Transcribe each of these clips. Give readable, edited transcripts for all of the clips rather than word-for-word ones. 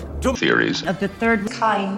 to Theories of the Third Kind.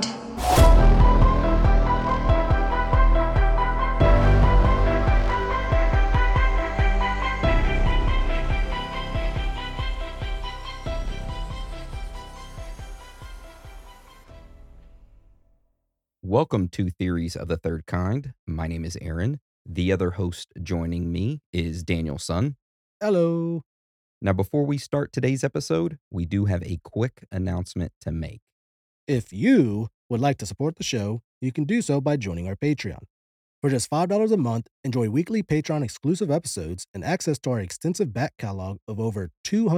Welcome to Theories of the Third Kind. My name is Aaron. The other host joining me is Daniel Sun. Hello. Now, before we start today's episode, we do have a quick announcement to make. If you would like to support the show, you can do so by joining our Patreon. For just $5 a month, enjoy weekly Patreon exclusive episodes and access to our extensive back catalog of over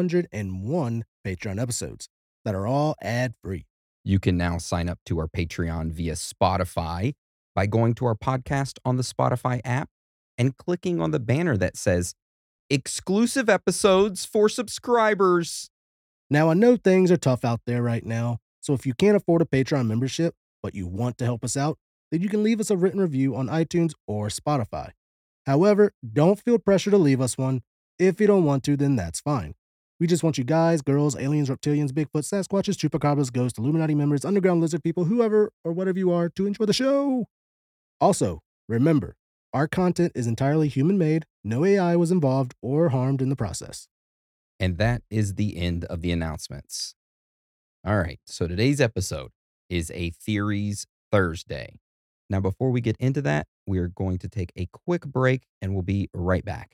201 Patreon episodes that are all ad-free. You can now sign up to our Patreon via Spotify by going to our podcast on the Spotify app and clicking on the banner that says exclusive episodes for subscribers. Now, I know things are tough out there right now, so if you can't afford a Patreon membership, but you want to help us out, then you can leave us a written review on iTunes or Spotify. However, don't feel pressure to leave us one. If you don't want to, then that's fine. We just want you guys, girls, aliens, reptilians, Bigfoot, Sasquatches, Chupacabras, ghosts, Illuminati members, underground lizard people, whoever or whatever you are, to enjoy the show. Also, remember, our content is entirely human-made. No AI was involved or harmed in the process. And that is the end of the announcements. All right, so today's episode is a Theories Thursday. Now, before we get into that, we are going to take a quick break and we'll be right back.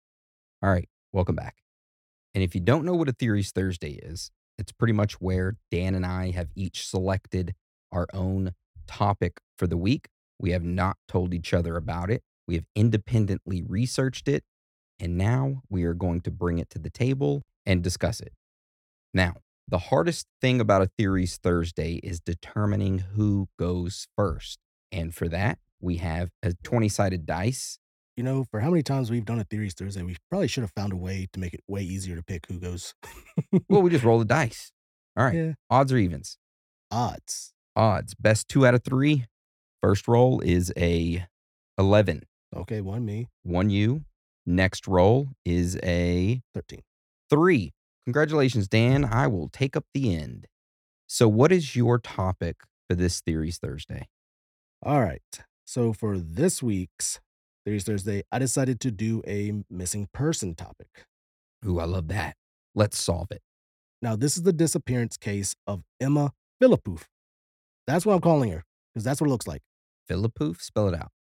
All right, welcome back. And if you don't know what a Theories Thursday is, it's pretty much where Dan and I have each selected our own topic for the week. We have not told each other about it. We have independently researched it. And now we are going to bring it to the table and discuss it. Now, the hardest thing about a Theories Thursday is determining who goes first. And for that, we have a 20-sided dice. You know, for how many times we've done a Theories Thursday, we probably should have found a way to make it way easier to pick who goes. Well, we just roll the dice. All right. Yeah. Odds or evens? Odds. Odds. Best 2 out of 3. First roll is a 11. Okay, one me. 1 you. Next roll is a 13. 3. Congratulations, Dan. I will take up the end. So what is your topic for this Theories Thursday? All right. So for this week's Theories Thursday, I decided to do a missing person topic. Ooh, I love that. Let's solve it. Now, this is the disappearance case of Emma Philippoof. That's what I'm calling her, because that's what it looks like. Philippoof? Spell it out.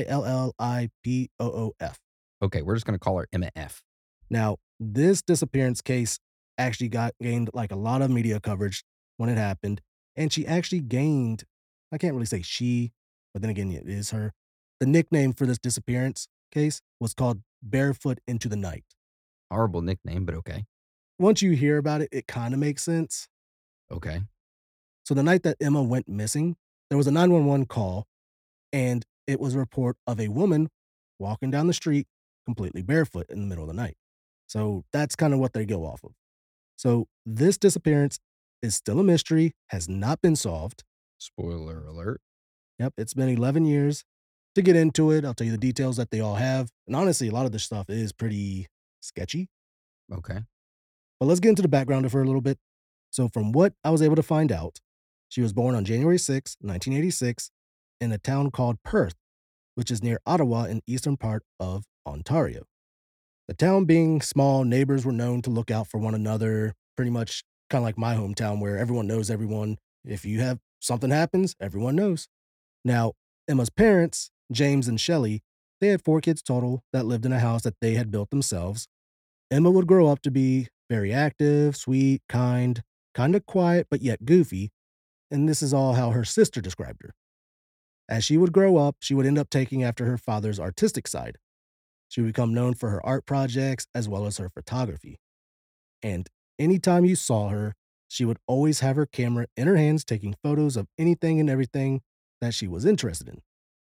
Phillipoof. Okay, we're just going to call her Emma F. Now, this disappearance case actually gained like a lot of media coverage when it happened. And she actually gained, I can't really say she, but then again, it is her. The nickname for this disappearance case was called Barefoot into the Night. Horrible nickname, but okay. Once you hear about it, it kind of makes sense. Okay. So the night that Emma went missing, there was a 911 call, and it was a report of a woman walking down the street completely barefoot in the middle of the night. So that's kind of what they go off of. So this disappearance is still a mystery, has not been solved. Spoiler alert. Yep, it's been 11 years. To get into it, I'll tell you the details that they all have. And honestly, a lot of this stuff is pretty sketchy. Okay. But let's get into the background of her a little bit. So from what I was able to find out, she was born on January 6, 1986, in a town called Perth, which is near Ottawa in the eastern part of Ontario. The town being small, neighbors were known to look out for one another, pretty much kind of like my hometown where everyone knows everyone. If you have something happens, everyone knows. Now, Emma's parents, James and Shelley, they had 4 kids total that lived in a house that they had built themselves. Emma would grow up to be very active, sweet, kind of quiet, but yet goofy. And this is all how her sister described her. As she would grow up, she would end up taking after her father's artistic side. She would become known for her art projects as well as her photography. And anytime you saw her, she would always have her camera in her hands taking photos of anything and everything that she was interested in.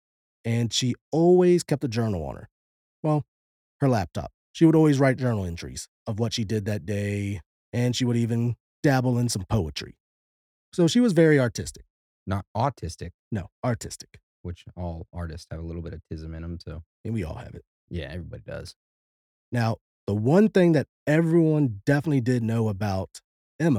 And she always kept a journal on her. Well, her laptop. She would always write journal entries of what she did that day, and she would even dabble in some poetry. So she was very artistic. Not autistic, No, artistic. which all artists have a little bit of tism in them, so And we all have it. yeah, everybody does. Now, the one thing that everyone definitely did know about Emma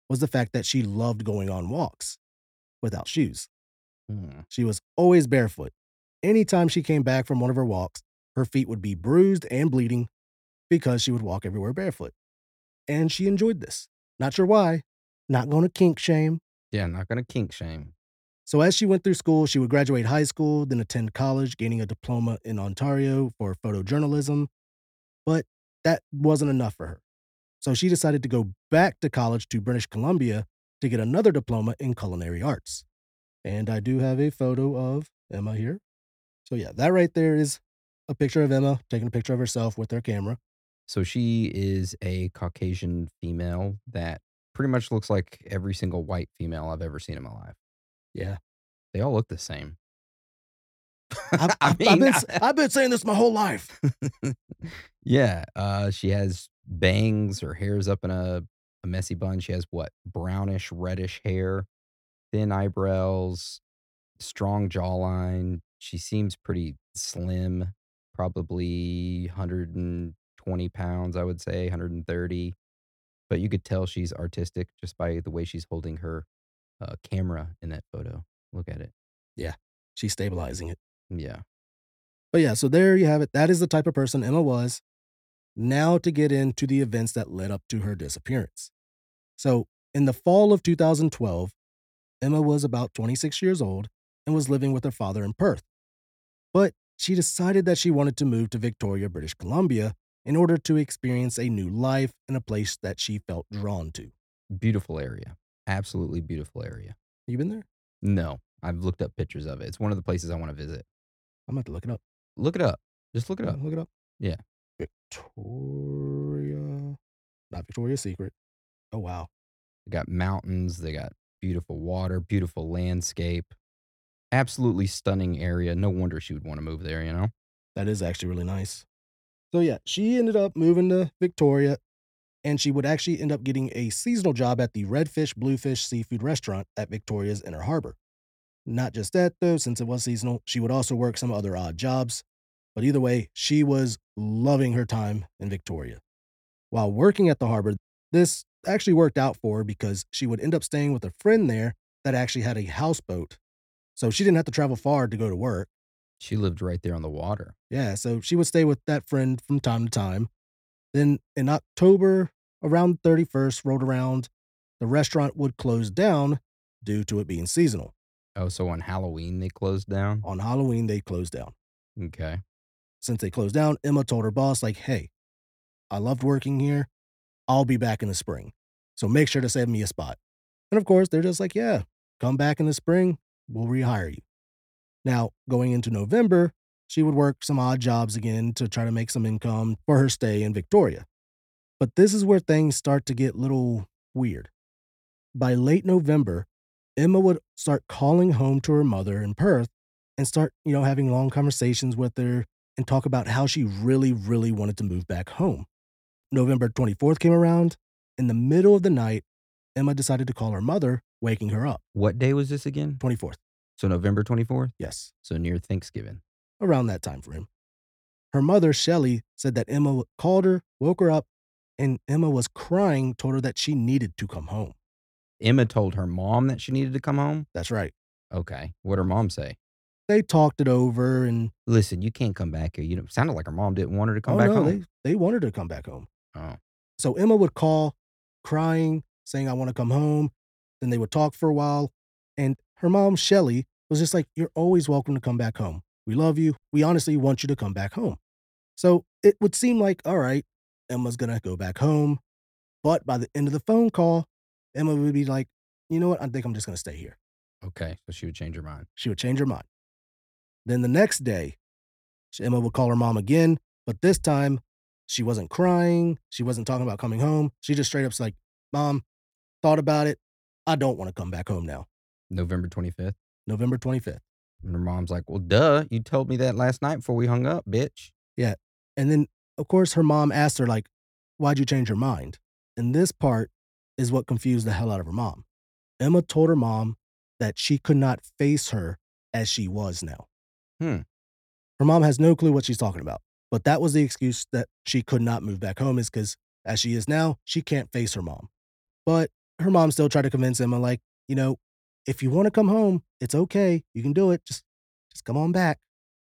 was the fact that she loved going on walks without shoes. Hmm. She was always barefoot. Anytime she came back from one of her walks, her feet would be bruised and bleeding because she would walk everywhere barefoot. And she enjoyed this. Not sure why. Not going to kink shame. Yeah, not gonna kink shame. So as she went through school, she would graduate high school, then attend college, gaining a diploma in Ontario for photojournalism. But that wasn't enough for her. So she decided to go back to college to British Columbia to get another diploma in culinary arts. And I do have a photo of Emma here. So yeah, that right there is a picture of Emma taking a picture of herself with her camera. So she is a Caucasian female that pretty much looks like every single white female I've ever seen in my life. Yeah. They all look the same. I've, I I've, I've mean, been I've been saying this my whole life. yeah, she has bangs, her hair's up in a messy bun. She has what? Brownish, reddish hair, thin eyebrows, strong jawline. She seems pretty slim, probably 120 pounds, I would say, 130. But you could tell she's artistic just by the way she's holding her camera in that photo. Look at it. Yeah. She's stabilizing it. Yeah. But yeah, so there you have it. That is the type of person Emma was. Now to get into the events that led up to her disappearance. So in the fall of 2012, Emma was about 26 years old and was living with her father in Perth. But she decided that she wanted to move to Victoria, British Columbia, in order to experience a new life in a place that she felt drawn to. Beautiful area. Absolutely beautiful area. You been there? No, I've looked up pictures of it. It's one of the places I want to visit. I'm gonna have to look it up. Look it up. Just look it up. Look it up. Yeah. Victoria, not Victoria's Secret. Oh wow, They got mountains, they got beautiful water, beautiful landscape. Absolutely stunning area. No wonder she would want to move there, you know? that is actually really nice. So yeah, she ended up moving to Victoria, and she would actually end up getting a seasonal job at the Redfish Bluefish Seafood Restaurant at Victoria's Inner Harbor. Not just that though, since it was seasonal, she would also work some other odd jobs. But either way, she was loving her time in Victoria. While working at the harbor, this actually worked out for her because she would end up staying with a friend there that actually had a houseboat. So she didn't have to travel far to go to work. She lived right there on the water. Yeah, so she would stay with that friend from time to time. Then in October, around 31st rolled around, the restaurant would close down due to it being seasonal. Oh, so on Halloween they closed down? On Halloween, they closed down. Okay. Since they closed down, Emma told her boss, like, hey, I loved working here. I'll be back in the spring. So make sure to save me a spot. And of course, they're just like, yeah, come back in the spring. We'll rehire you. Now, going into November, she would work some odd jobs again to try to make some income for her stay in Victoria. But this is where things start to get a little weird. By late November, Emma would start calling home to her mother in Perth and start, having long conversations with her and talk about how she really, really wanted to move back home. November 24th came around. In the middle of the night, Emma decided to call her mother, waking her up. What day was this again? 24th. So November 24th? Yes, So near Thanksgiving. around that time frame. Her mother, Shelley, said that Emma called her, woke her up, and Emma was crying, told her that she needed to come home. Emma told her mom that she needed to come home? That's right. Okay. What'd her mom say? They talked it over and Listen, you can't come back here. You know, sounded like her mom didn't want her to come oh back no, home. they wanted her to come back home. Oh. So Emma would call, crying, saying, I want to come home. Then they would talk for a while. And her mom, Shelley, was just like, you're always welcome to come back home. We love you. We honestly want you to come back home. So it would seem like, all right, Emma's going to go back home. But by the end of the phone call, Emma would be like, you know what? I think I'm just going to stay here. Okay. So she would change her mind. She would change her mind. Then the next day, Emma would call her mom again, but this time she wasn't crying. She wasn't talking about coming home. She just straight up's like, Mom, thought about it. I don't want to come back home now. November 25th. November 25th. And her mom's like, well, duh. You told me that last night before we hung up, bitch. Yeah. And then, of course, her mom asked her, like, why'd you change your mind? And this part is what confused the hell out of her mom. Emma told her mom that she could not face her as she was now. Hmm. Her mom has no clue what she's talking about. But that was the excuse that she could not move back home is because as she is now, she can't face her mom. But her mom still tried to convince Emma, like, you know, if you want to come home, it's okay. You can do it. Just come on back.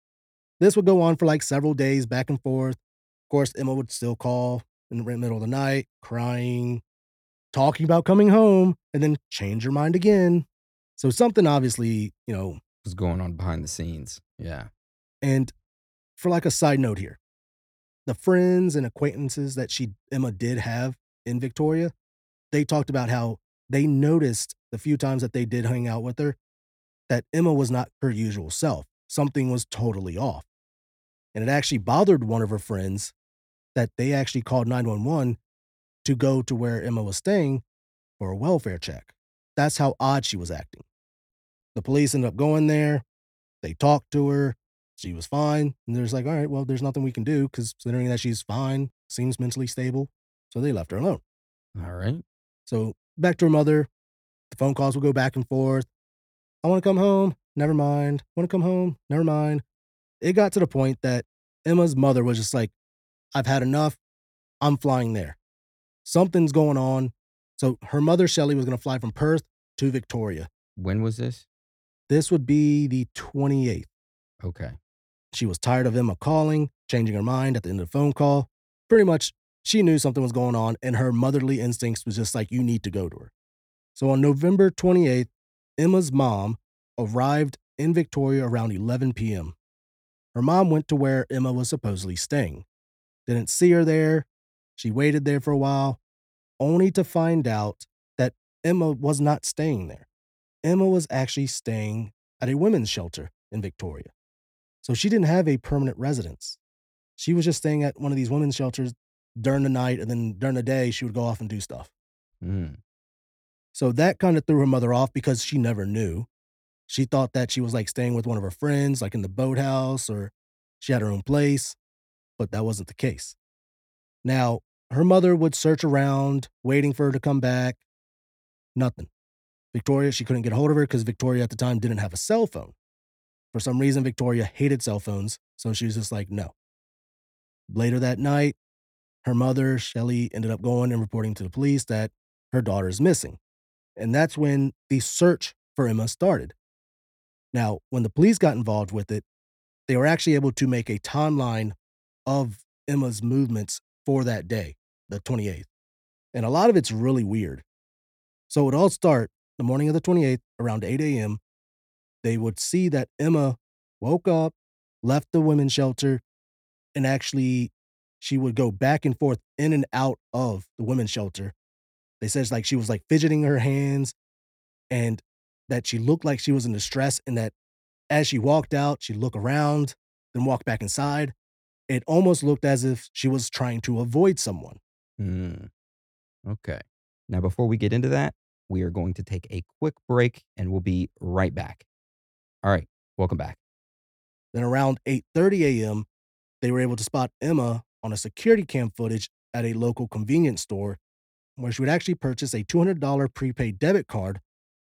This would go on for like several days back and forth. Of course, Emma would still call in the middle of the night, crying, talking about coming home, and then change her mind again. So something obviously, What's going on behind the scenes? Yeah. and for like a side note here, the friends and acquaintances that Emma did have in Victoria, they talked about how they noticed the few times that they did hang out with her that Emma was not her usual self. Something was totally off. And it actually bothered one of her friends that they actually called 911 to go to where Emma was staying for a welfare check. That's how odd she was acting. The police ended up going there. They talked to her. She was fine. And they're just like, all right, well, there's nothing we can do because considering that she's fine, seems mentally stable. So they left her alone. All right. So back to her mother. The phone calls would go back and forth. I want to come home. Never mind. Want to come home. Never mind. It got to the point that Emma's mother was just like, I've had enough. I'm flying there. Something's going on. So her mother, Shelley, was going to fly from Perth to Victoria. When was this? This would be the 28th. Okay. She was tired of Emma calling, changing her mind at the end of the phone call. Pretty much, she knew something was going on, and her motherly instincts was just like, you need to go to her. So on November 28th, Emma's mom arrived in Victoria around 11 p.m. Her mom went to where Emma was supposedly staying. Didn't see her there. She waited there for a while, only to find out that Emma was not staying there. Emma was actually staying at a women's shelter in Victoria. So she didn't have a permanent residence. She was just staying at one of these women's shelters during the night, and then during the day, she would go off and do stuff. Mm. So that kind of threw her mother off because she never knew. She thought that she was like staying with one of her friends, like in the boathouse, or she had her own place, but that wasn't the case. Now, her mother would search around, waiting for her to come back. Nothing. Victoria, she couldn't get a hold of her because Victoria at the time didn't have a cell phone. For some reason, Victoria hated cell phones, so she was just like, no. Later that night, her mother, Shelley, ended up going and reporting to the police that her daughter is missing. And that's when the search for Emma started. Now, when the police got involved with it, they were actually able to make a timeline of Emma's movements for that day, the 28th. And a lot of it's really weird. So it would all start the morning of the 28th around 8 a.m. They would see that Emma woke up, left the women's shelter, and actually she would go back and forth in and out of the women's shelter. They said it's like she was like fidgeting her hands and that she looked like she was in distress and that as she walked out, she'd look around, then walk back inside. It almost looked as if she was trying to avoid someone. Mm. Okay. Now, before we get into that, we are going to take a quick break and we'll be right back. All right. Welcome back. Then around 8:30 a.m., they were able to spot Emma on a security cam footage at a local convenience store where she would actually purchase a $200 prepaid debit card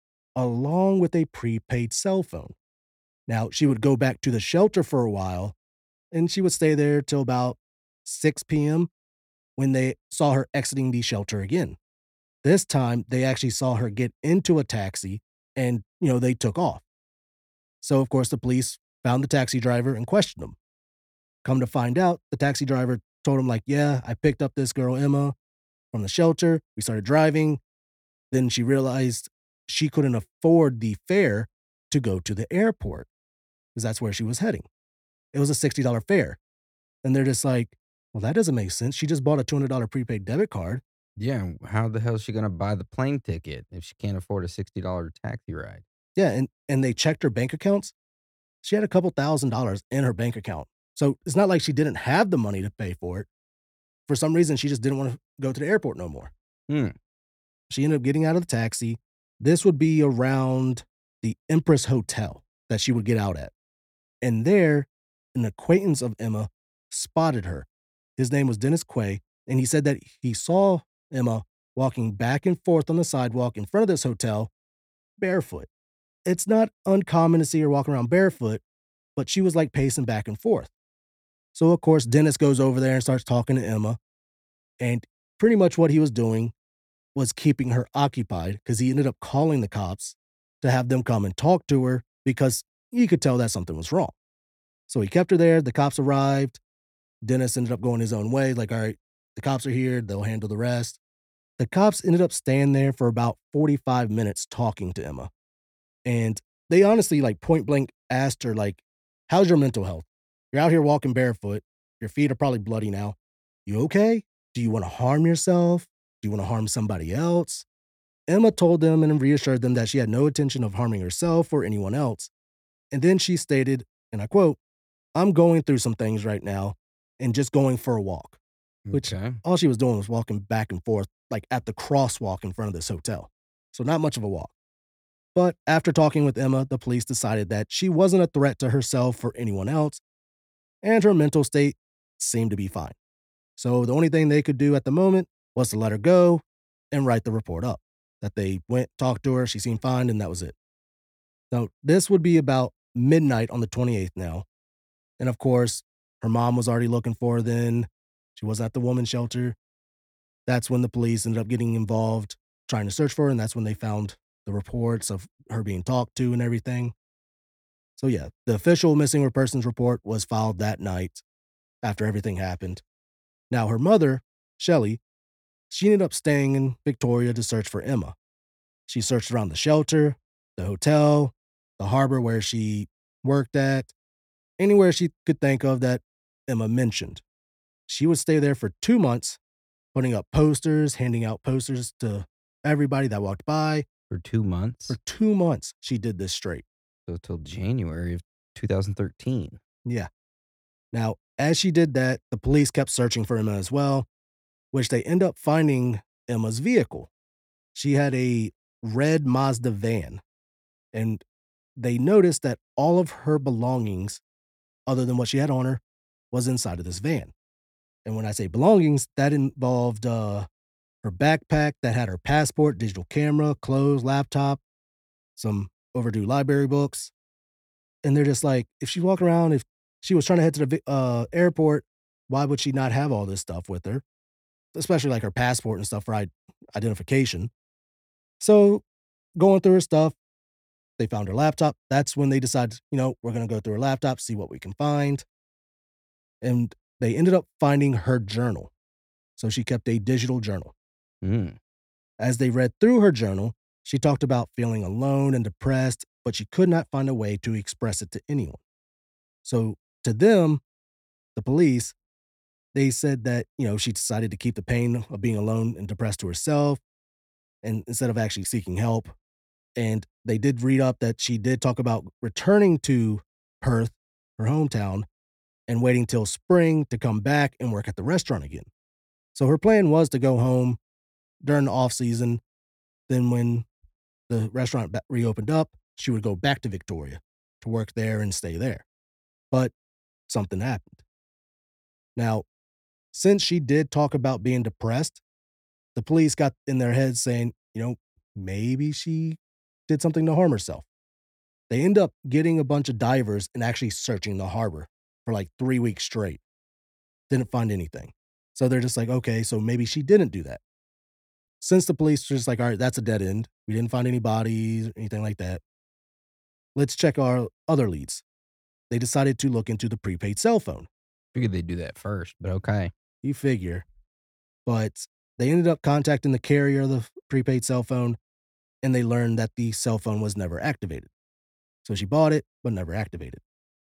along with a prepaid cell phone. Now, she would go back to the shelter for a while and she would stay there till about 6 p.m. when they saw her exiting the shelter again. This time, they actually saw her get into a taxi and, they took off. So, of course, the police found the taxi driver and questioned him. Come to find out, the taxi driver told him, like, yeah, I picked up this girl, Emma, from the shelter. We started driving. Then she realized she couldn't afford the fare to go to the airport because that's where she was heading. It was a $60 fare. And they're just like, well, that doesn't make sense. She just bought a $200 prepaid debit card. Yeah. How the hell is she going to buy the plane ticket if she can't afford a $60 taxi ride? Yeah. And they checked her bank accounts. She had a couple $1,000s in her bank account. So it's not like she didn't have the money to pay for it. For some reason, she just didn't want to go to the airport no more. Hmm. She ended up getting out of the taxi. This would be around the Empress Hotel that she would get out at. And there, an acquaintance of Emma spotted her. His name was Dennis Quay, and he said that he saw Emma walking back and forth on the sidewalk in front of this hotel barefoot. It's not uncommon to see her walking around barefoot, but she was like pacing back and forth. So, of course, Dennis goes over there and starts talking to Emma. And pretty much what he was doing was keeping her occupied because he ended up calling the cops to have them come and talk to her because he could tell that something was wrong. So he kept her there. The cops arrived. Dennis ended up going his own way, like, all right, the cops are here. They'll handle the rest. The cops ended up staying there for about 45 minutes talking to Emma. And they honestly, like, point blank asked her, like, how's your mental health? You're out here walking barefoot. Your feet are probably bloody now. You okay? Do you want to harm yourself? Do you want to harm somebody else? Emma told them and reassured them that she had no intention of harming herself or anyone else. And then she stated, and I quote, I'm going through some things right now and just going for a walk, which Okay. all she was doing was walking back and forth, like at the crosswalk in front of this hotel. So not much of a walk. But after talking with Emma, the police decided that she wasn't a threat to herself or anyone else, and her mental state seemed to be fine. So the only thing they could do at the moment was to let her go and write the report up. That they went, talked to her, she seemed fine, and that was it. Now, this would be about midnight on the 28th now. And of course, her mom was already looking for her then. She was at the woman's shelter. That's when the police ended up getting involved, trying to search for her, and that's when they found the reports of her being talked to and everything. So yeah, the official missing persons report was filed that night after everything happened. Now her mother, Shelley, she ended up staying in Victoria to search for Emma. She searched around the shelter, the hotel, the harbor where she worked at, anywhere she could think of that Emma mentioned. She would stay there for 2 months, putting up posters, handing out posters to everybody that walked by. For 2 months? For 2 months, she did this straight. So till January of 2013. Yeah. Now, as she did that, the police kept searching for Emma as well, which they end up finding Emma's vehicle. She had a red Mazda van, and they noticed that all of her belongings, other than what she had on her, was inside of this van. And when I say belongings, that involved her backpack that had her passport, digital camera, clothes, laptop, some overdue library books. And they're just like, if she walked around, if she was trying to head to the airport, why would she not have all this stuff with her? Especially like her passport and stuff for identification. So going through her stuff, they found her laptop. That's when they decided, we're going to go through her laptop, see what we can find. And they ended up finding her journal. So she kept a digital journal. Mm. As they read through her journal, she talked about feeling alone and depressed, but she could not find a way to express it to anyone. So to them, the police, they said that, she decided to keep the pain of being alone and depressed to herself and instead of actually seeking help. And they did read up that she did talk about returning to Perth, her hometown, and waiting till spring to come back and work at the restaurant again. So her plan was to go home during the off season. Then when the restaurant reopened up, she would go back to Victoria to work there and stay there. But something happened. Now, since she did talk about being depressed, the police got in their heads saying, maybe she did something to harm herself. They end up getting a bunch of divers and actually searching the harbor for like 3 weeks straight. Didn't find anything. So they're just like, okay, so maybe she didn't do that. Since the police were just like, all right, that's a dead end. We didn't find any bodies or anything like that. Let's check our other leads. They decided to look into the prepaid cell phone. Figured they'd do that first, but okay. You figure. But they ended up contacting the carrier of the prepaid cell phone, and they learned that the cell phone was never activated. So she bought it, but never activated.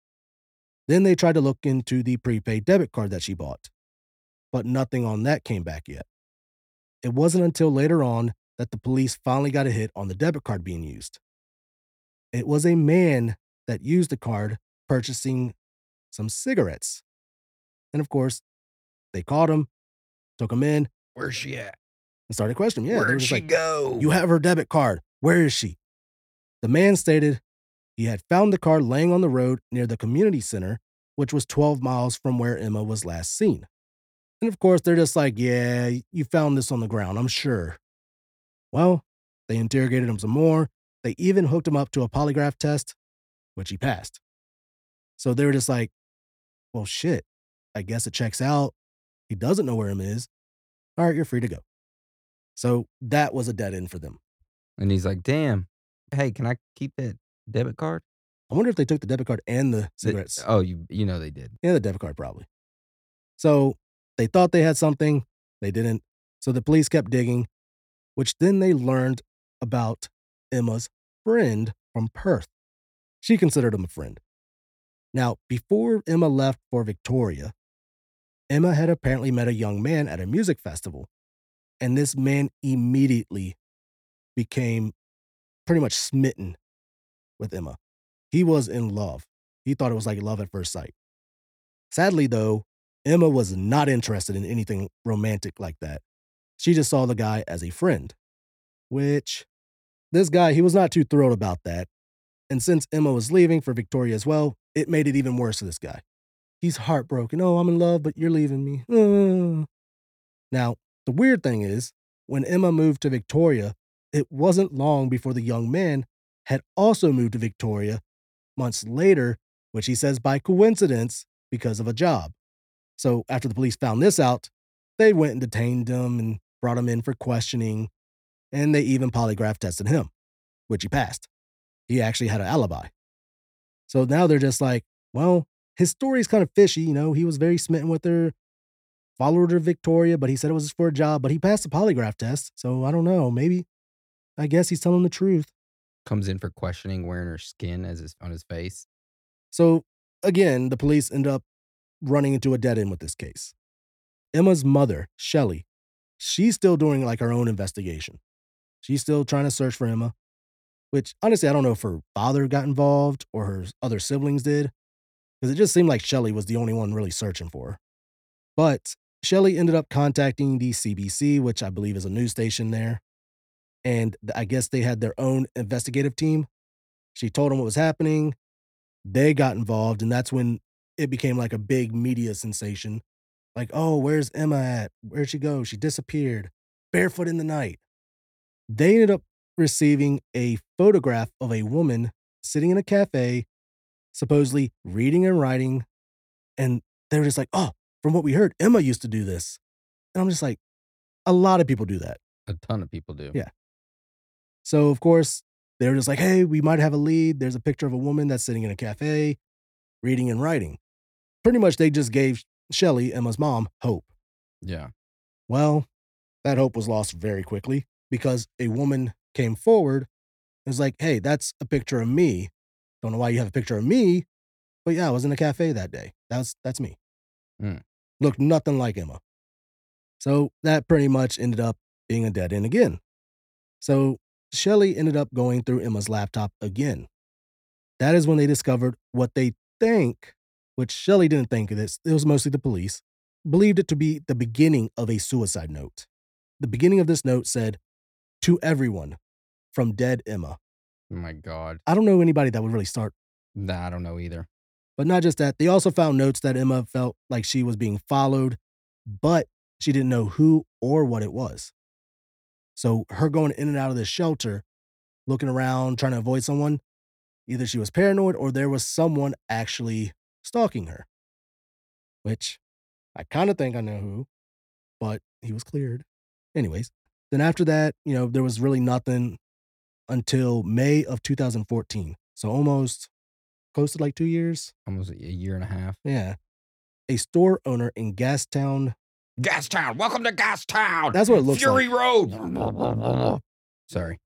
Then they tried to look into the prepaid debit card that she bought, but nothing on that came back yet. It wasn't until later on that the police finally got a hit on the debit card being used. It was a man that used the card purchasing some cigarettes. And of course, they caught him, took him in, Where's she at? and started questioning him. Yeah, they were Where'd just she like, go? you have her debit card. Where is she? The man stated he had found the card laying on the road near the community center, which was 12 miles from where Emma was last seen. And of course, they're just like, yeah, you found this on the ground, I'm sure. Well, they interrogated him some more. They even hooked him up to a polygraph test, which he passed. So they were just like, well, shit, I guess it checks out. He doesn't know where Emma is. All right, you're free to go. So that was a dead end for them. And he's like, "Damn, hey, can I keep that debit card?" I wonder if they took the debit card and the The cigarettes. oh, you know they did. Yeah, the debit card probably. So they thought they had something. They didn't. So the police kept digging, which then they learned about Emma's friend from Perth. She considered him a friend. Now, before Emma left for Victoria, Emma had apparently met a young man at a music festival, and this man immediately became pretty much smitten with Emma. He was in love. He thought it was like love at first sight. Sadly, though, Emma was not interested in anything romantic like that. She just saw the guy as a friend, which this guy, he was not too thrilled about that. And since Emma was leaving for Victoria as well, it made it even worse for this guy. He's heartbroken. Oh, I'm in love, but you're leaving me. Now, the weird thing is, when Emma moved to Victoria, it wasn't long before the young man had also moved to Victoria months later, which he says by coincidence because of a job. So after the police found this out, they went and detained him and brought him in for questioning, and they even polygraph tested him, which he passed. He actually had an alibi. So now they're just like, well, his story's kind of fishy. You know, he was very smitten with her, followed her to Victoria, but he said it was for a job, but he passed the polygraph test. So I don't know. Maybe, I guess he's telling the truth. Comes in for questioning, wearing her skin on his face. So again, the police end up running into a dead end with this case. Emma's mother, Shelley, she's still doing like her own investigation. She's still trying to search for Emma, which honestly, I don't know if her father got involved or her other siblings did, because it just seemed like Shelley was the only one really searching for her. But Shelley ended up contacting the CBC, which I believe is a news station there. And I guess they had their own investigative team. She told them what was happening. They got involved, and that's when it became like a big media sensation. Like, oh, where's Emma at? Where'd she go? She disappeared. Barefoot in the night. They ended up receiving a photograph of a woman sitting in a cafe, supposedly reading and writing. And they were just like, oh, from what we heard, Emma used to do this. And I'm just like, a lot of people do that. A ton of people do. Yeah. So, of course, they were just like, hey, we might have a lead. There's a picture of a woman that's sitting in a cafe, reading and writing. Pretty much, they just gave Shelley, Emma's mom, hope. Yeah. Well, that hope was lost very quickly because a woman came forward and was like, hey, that's a picture of me. Don't know why you have a picture of me, but yeah, I was in a cafe that day. That's me. Mm. Looked nothing like Emma. So that pretty much ended up being a dead end again. So Shelley ended up going through Emma's laptop again. That is when they discovered what they think, which Shelley didn't think of this, it was mostly the police, believed it to be the beginning of a suicide note. The beginning of this note said, to everyone, from dead Emma. Oh my God. I don't know anybody that would really start. Nah, I don't know either. But not just that, they also found notes that Emma felt like she was being followed, but she didn't know who or what it was. So her going in and out of this shelter, looking around, trying to avoid someone, either she was paranoid or there was someone actually stalking her. Which I kind of think I know who, but he was cleared. Anyways, then after that, there was really nothing until May of 2014. So almost close to like 2 years. Almost a year and a half. Yeah. A store owner in Gastown. Gastown. Welcome to Gastown. That's what it looks Fury like. Road. Sorry.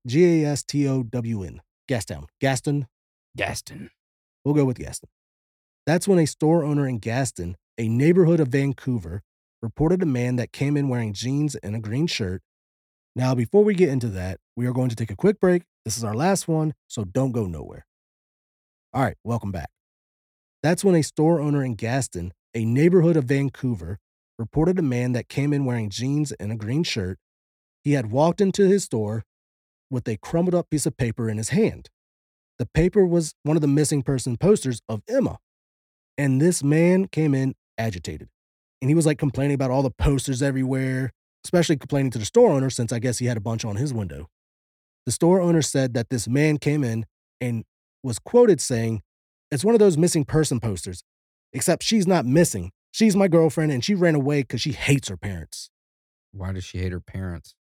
Gastown. Gastown. Gaston. Gaston. We'll go with Gaston. That's when a store owner in Gaston, a neighborhood of Vancouver, reported a man that came in wearing jeans and a green shirt. Now, before we get into that, we are going to take a quick break. This is our last one, so don't go nowhere. All right, welcome back. That's when a store owner in Gaston, a neighborhood of Vancouver, reported a man that came in wearing jeans and a green shirt. He had walked into his store with a crumbled up piece of paper in his hand. The paper was one of the missing person posters of Emma. And this man came in agitated. And he was like complaining about all the posters everywhere, especially complaining to the store owner since I guess he had a bunch on his window. The store owner said that this man came in and was quoted saying, it's one of those missing person posters, except she's not missing. She's my girlfriend and she ran away because she hates her parents. Why does she hate her parents?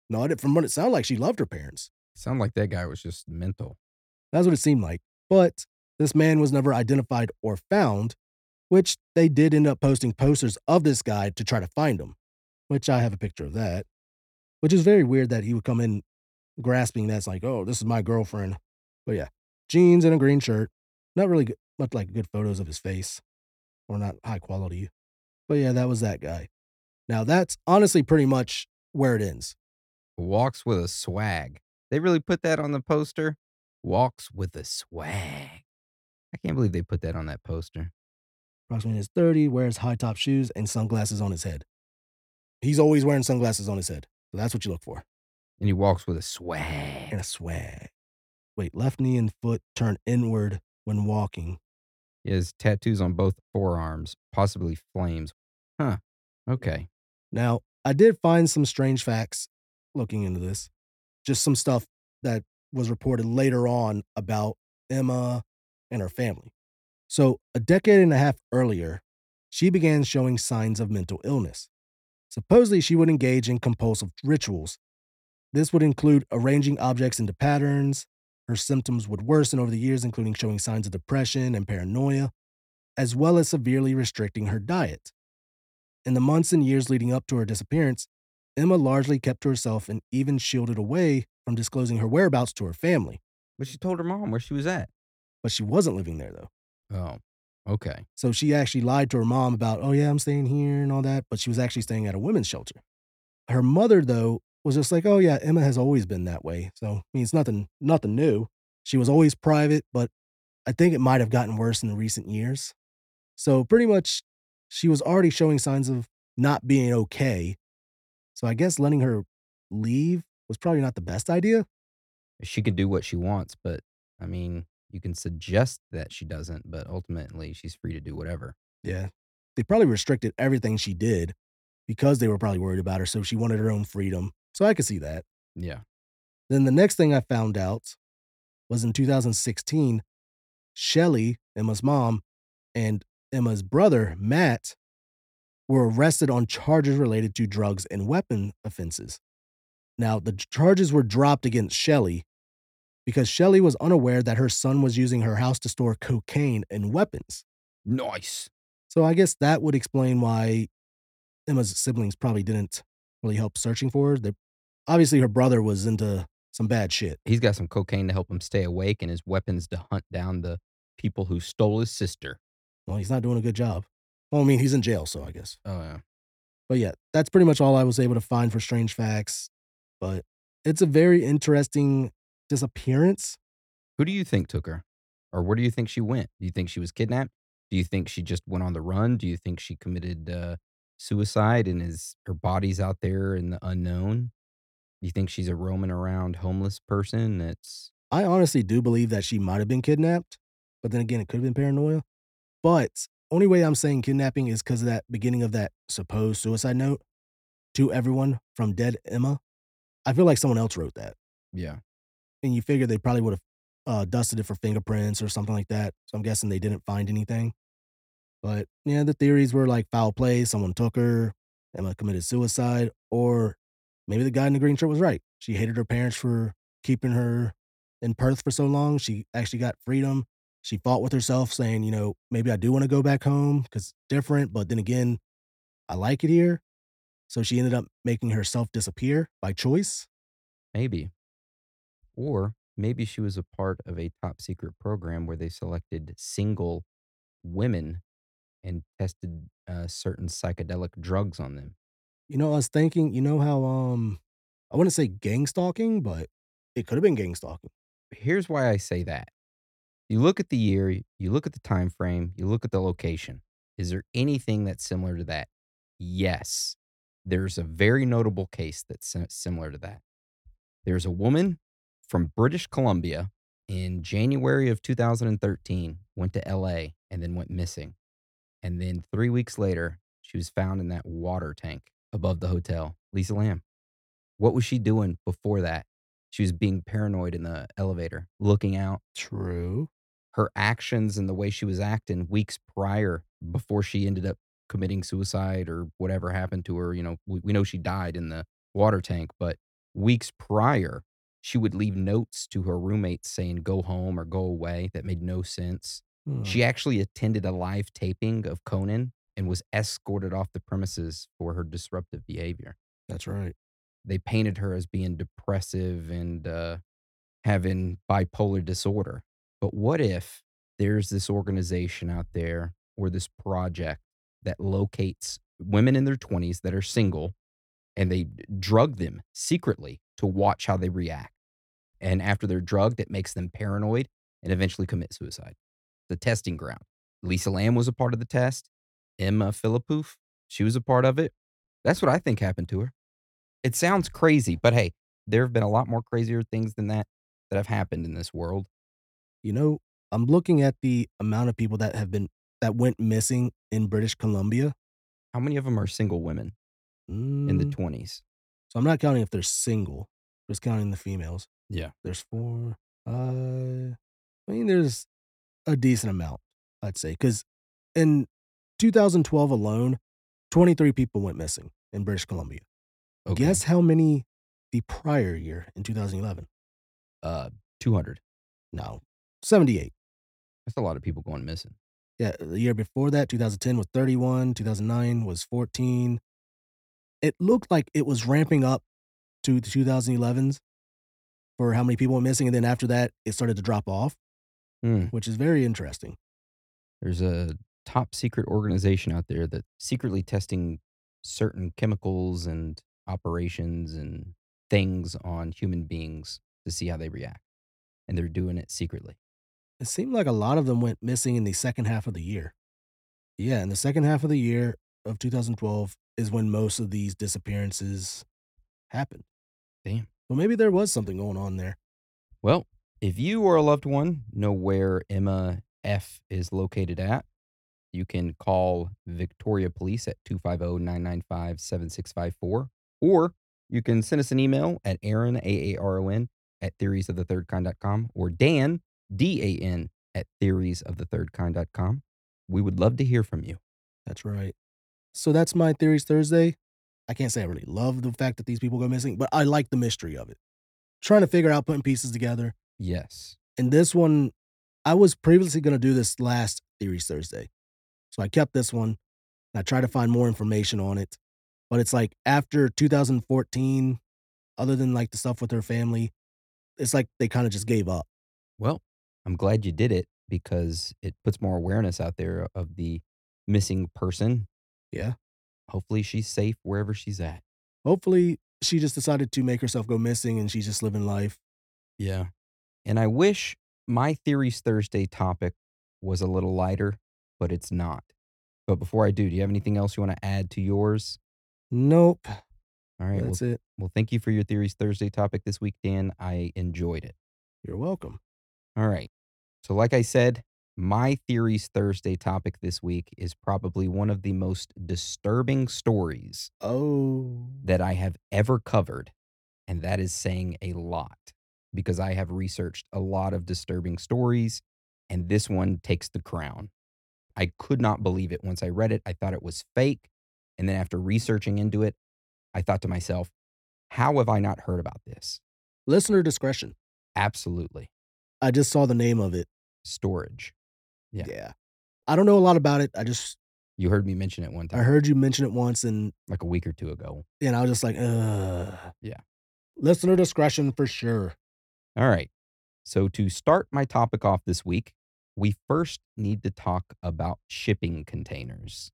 No, from what it sounded like, she loved her parents. Sound like that guy was just mental. That's what it seemed like. But this man was never identified or found, which they did end up posting posters of this guy to try to find him, which I have a picture of that, which is very weird that he would come in grasping that's like, oh, this is my girlfriend. But yeah, jeans and a green shirt. Not really good, much like good photos of his face or not high quality. But yeah, that was that guy. Now that's honestly pretty much where it ends. Walks with a swag. They really put that on the poster? Walks with a swag. I can't believe they put that on that poster. Approximately in his 30, wears high top shoes and sunglasses on his head. He's always wearing sunglasses on his head. So that's what you look for. And he walks with a And swag. a swag. Wait, left knee and foot turn inward when walking. He has tattoos on both forearms, possibly flames. Huh. Okay. Now, I did find some strange facts looking into this. Just some stuff that was reported later on about Emma and her family. So, a decade and a half earlier, she began showing signs of mental illness. Supposedly, she would engage in compulsive rituals. This would include arranging objects into patterns. Her symptoms would worsen over the years, including showing signs of depression and paranoia, as well as severely restricting her diet. In the months and years leading up to her disappearance, Emma largely kept to herself and even shielded away from disclosing her whereabouts to her family. But she told her mom where she was at. But she wasn't living there, though. Oh, okay. So she actually lied to her mom about, oh, yeah, I'm staying here and all that, but she was actually staying at a women's shelter. Her mother, though, was just like, oh, yeah, Emma has always been that way. So, I mean, it's nothing new. She was always private, but I think it might have gotten worse in the recent years. So, pretty much, she was already showing signs of not being okay. So, I guess letting her leave was probably not the best idea. She could do what she wants, but I mean, you can suggest that she doesn't, but ultimately she's free to do whatever. Yeah. They probably restricted everything she did because they were probably worried about her. So, she wanted her own freedom. So, I could see that. Yeah. Then the next thing I found out was in 2016, Shelly, Emma's mom, and Emma's brother, Matt, were arrested on charges related to drugs and weapon offenses. Now, the charges were dropped against Shelly because Shelly was unaware that her son was using her house to store cocaine and weapons. Nice. So I guess that would explain why Emma's siblings probably didn't really help searching for her. Obviously, her brother was into some bad shit. He's got some cocaine to help him stay awake and his weapons to hunt down the people who stole his sister. Well, he's not doing a good job. Well, I mean, he's in jail, so I guess. Oh, yeah. But yeah, that's pretty much all I was able to find for strange facts. But it's a very interesting disappearance. Who do you think took her? Or where do you think she went? Do you think she was kidnapped? Do you think she just went on the run? Do you think she committed suicide and her body's out there in the unknown? Do you think she's a roaming around homeless person that's I honestly do believe that she might have been kidnapped, but then again, it could have been paranoia. But only way I'm saying kidnapping is because of that beginning of that supposed suicide note to everyone from dead Emma. I feel like someone else wrote that. yeah. And you figure they probably would have dusted it for fingerprints or something like that. So I'm guessing they didn't find anything. But yeah, the theories were like foul play, someone took her, Emma committed suicide, or maybe the guy in the green shirt was right. She hated her parents for keeping her in Perth for so long. She actually got freedom. She fought with herself, saying, maybe I do want to go back home because it's different. But then again, I like it here. So she ended up making herself disappear by choice. Maybe. Or maybe she was a part of a top secret program where they selected single women and tested certain psychedelic drugs on them. I was thinking, how I wouldn't say gang stalking, but it could have been gang stalking. Here's why I say that. You look at the year, you look at the time frame, you look at the location. Is there anything that's similar to that? Yes. There's a very notable case that's similar to that. There's a woman from British Columbia in January of 2013 went to LA and then went missing. And then 3 weeks later, she was found in that water tank above the hotel. Lisa Lamb. What was she doing before that? She was being paranoid in the elevator, looking out. True. Her actions and the way she was acting weeks prior before she ended up committing suicide or whatever happened to her. We know she died in the water tank, but Weeks prior, she would leave notes to her roommates saying, "Go home" or "Go away," that made no sense. Hmm, She actually attended a live taping of Conan and was escorted off the premises for her disruptive behavior. that's right. They painted her as being depressive and, having bipolar disorder. But what if there's this organization out there or this project that locates women in their 20s that are single and they drug them secretly to watch how they react. And after they're drugged, it makes them paranoid and eventually commit suicide. The testing ground. Lisa Lamb was a part of the test. Emma Philippouf, she was a part of it. That's what I think happened to her. It sounds crazy, but hey, there have been a lot more crazier things than that have happened in this world. You know, I'm looking at the amount of people that went missing in British Columbia. How many of them are single women in the Mm, 20s? so I'm not counting if they're single, just counting the females. Yeah. There's 4, I mean, there's a decent amount, I'd say, because in 2012 alone, 23 people went missing in British Columbia. Okay. Guess how many the prior year in 2011? Uh, 200. No, 78. That's a lot of people going missing. Yeah, the year before that, 2010 was 31, 2009 was 14. It looked like it was ramping up to the 2011s for how many people went missing, and then after that, it started to drop off, Hmm. which is very interesting. There's a top secret organization out there that's secretly testing certain chemicals and operations and things on human beings to see how they react. And they're doing it secretly. It seemed like a lot of them went missing in the second half of the year. Yeah, in the second half of the year of 2012 is when most of these disappearances happened. Damn. So maybe there was something going on there. Well, if you or a loved one know where Emma F is located at, you can call Victoria Police at 250-995-7654, or you can send us an email at Aaron, Aaron, at theoriesofthethirdkind.com, or Dan, Dan, at theoriesofthethirdkind.com. We would love to hear from you. That's right. So that's my theories Thursday. I can't say I really love the fact that these people go missing, but I like the mystery of it. Trying to figure out putting pieces together. Yes. And this one, I was previously going to do this last theories Thursday. So I kept this one. And I tried to find more information on it. But it's like after 2014, other than like the stuff with her family, it's like they kind of just gave up. Well, I'm glad you did it because it puts more awareness out there of the missing person. Yeah. Hopefully, she's safe wherever she's at. Hopefully, she just decided to make herself go missing and she's just living life. Yeah. And I wish my Theories Thursday topic was a little lighter, but it's not. But before I do you have anything else you want to add to yours? Nope. All right. That's it. Well, thank you for your Theories Thursday topic this week, Dan. I enjoyed it. You're welcome. All right. So, like I said, my Theories Thursday topic this week is probably one of the most disturbing stories Oh, that I have ever covered. And that is saying a lot because I have researched a lot of disturbing stories, and this one takes the crown. I could not believe it. Once I read it, I thought it was fake. And then after researching into it, I thought to myself, how have I not heard about this? listener discretion. Absolutely. I just saw the name of it. Storage. Yeah. Yeah. I don't know a lot about it. You heard me mention it one I time, heard you mention it once like a week or two ago. and I was just like, ugh. Yeah. Listener discretion for sure. All right. So, to start my topic off this week, we first need to talk about shipping containers,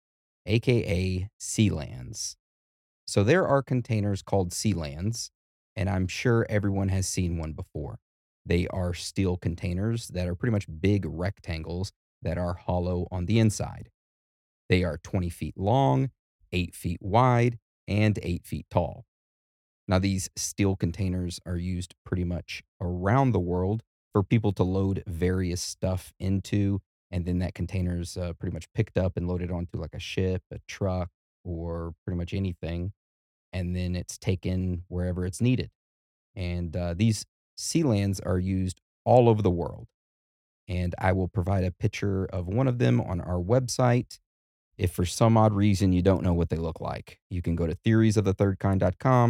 AKA sea lands. So, there are containers called sea lands, and I'm sure everyone has seen one before. They are steel containers that are pretty much big rectangles that are hollow on the inside. They are 20 feet long, 8 feet wide, and 8 feet tall. Now, these steel containers are used pretty much around the world for people to load various stuff into, and then that container's pretty much picked up and loaded onto like a ship, a truck, or pretty much anything, and then it's taken wherever it's needed. And these sea lands are used all over the world. And I will provide a picture of one of them on our website. If for some odd reason you don't know what they look like, you can go to theoriesofthethirdkind.com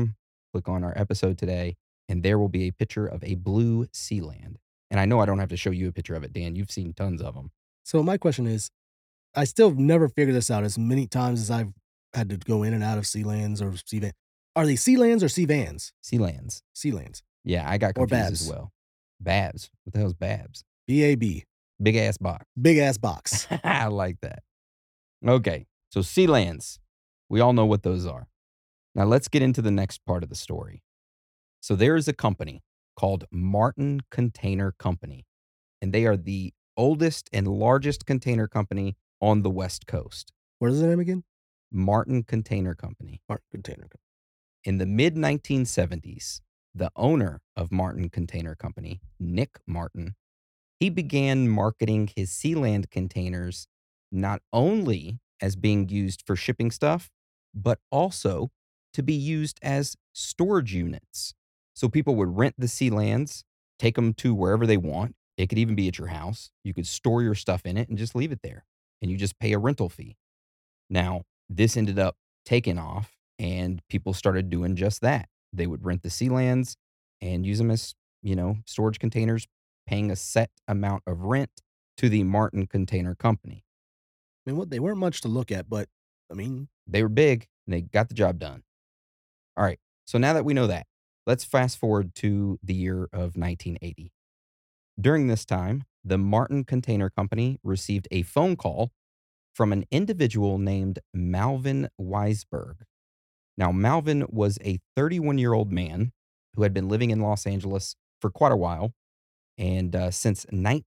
click on our episode today, and there will be a picture of a blue Sealand. And I know I don't have to show you a picture of it, Dan. You've seen tons of them. So my question is, I still have never figured this out as many times as I've had to go in and out of Sealands or Seavan. Are they Sealands or Seavans? Sealands. Sealands. Yeah, I got Or confused as Babs. well. Babs. What the hell's Babs? BAB. Big ass box. Big ass box. I like that. Okay, so Sealands. We all know what those are. Now let's get into the next part of the story. So there is a company called Martin Container Company, and they are the oldest and largest container company on the West Coast. What is the name again? Martin Container Company. Martin Container Company. In the mid 1970s, the owner of Martin Container Company, Nick Martin, he began marketing his Sealand containers not only as being used for shipping stuff, but also to be used as storage units. So people would rent the Sealands, take them to wherever they want. It could even be at your house. You could store your stuff in it and just leave it there, and you just pay a rental fee. Now, this ended up taking off, and people started doing just that. They would rent the Sealands and use them as, storage containers, paying a set amount of rent to the Martin Container Company. I mean, they weren't much to look at, but I mean, They were big and they got the job done. All right. So now that we know that, let's fast forward to the year of 1980. During this time, the Martin Container Company received a phone call from an individual named Malvin Weisberg. Now, Malvin was a 31-year-old man who had been living in Los Angeles for quite a while. And since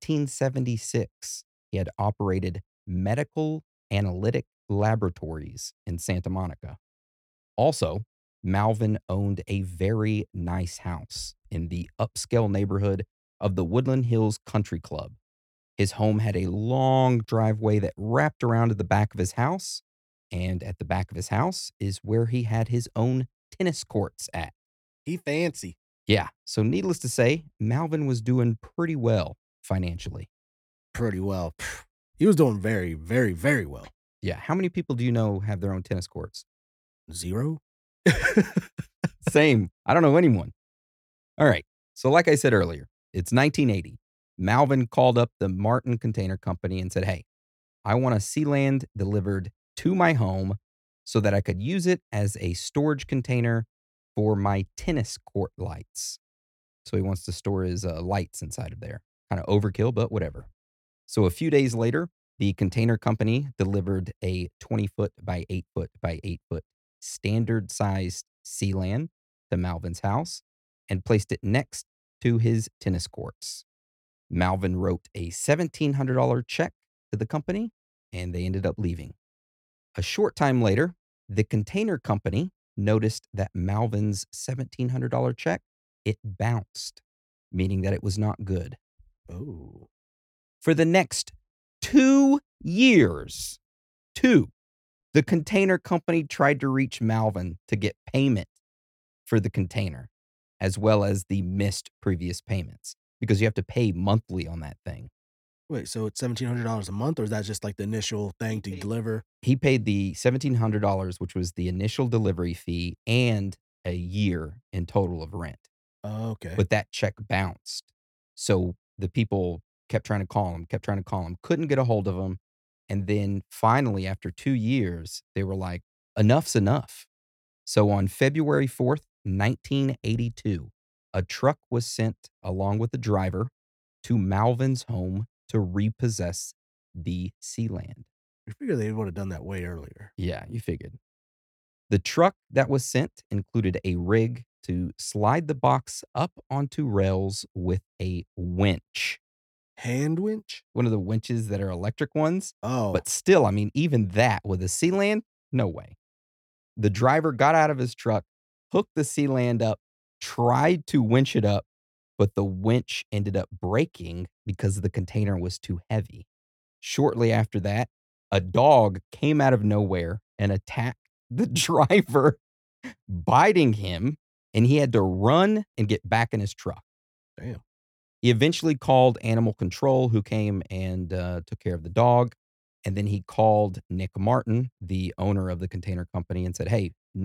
1976, he had operated medical analytic laboratories in Santa Monica. Also, Malvin owned a very nice house in the upscale neighborhood of the Woodland Hills Country Club. His home had a long driveway that wrapped around to the back of his house. And at the back of his house is where he had his own tennis courts at. he fancy. Yeah. So, needless to say, Malvin was doing pretty well financially. Pretty well. He was doing very, very, very well. Yeah. How many people do you know have their own tennis courts? 0? Same. I don't know anyone. All right. So, like I said earlier, it's 1980. Malvin called up the Martin Container Company and said, "Hey, I want a Sealand delivered to my home so that I could use it as a storage container for my tennis court lights." So he wants to store his lights inside of there. Kind of overkill, but whatever. So a few days later, the container company delivered a 20-foot by 8-foot by 8-foot standard sized Sealand to Malvin's house and placed it next to his tennis courts. Malvin wrote a $1,700 check to the company, and they ended up leaving. A short time later, the container company noticed that Malvin's $1,700 check, it bounced, meaning that it was not good. Oh. For the next 2 years, the container company tried to reach Malvin to get payment for the container, as well as the missed previous payments, because you have to pay monthly on that thing. Wait, so it's $1,700 a month, or is that just like the initial thing to deliver? He paid the $1,700, which was the initial delivery fee and a year in total of rent. Oh, okay. But that check bounced. So the people kept trying to call him, couldn't get a hold of him. And then finally, after 2 years, they were like, enough's enough. So on February 4th, 1982, a truck was sent along with the driver to Malvin's home to repossess the Sealand. I figure they would have done that way earlier. Yeah, you figured. The truck that was sent included a rig to slide the box up onto rails with a winch. Hand winch? One of the winches that are electric ones. Oh. But still, I mean, even that with a Sealand, no way. The driver got out of his truck, hooked the Sealand up, tried to winch it up, but the winch ended up breaking because the container was too heavy. Shortly after that, a dog came out of nowhere and attacked the driver, biting him, and he had to run and get back in his truck. Damn. He eventually called animal control, who came and took care of the dog. And then he called Nick Martin, the owner of the container company, and said, "Hey, Nick,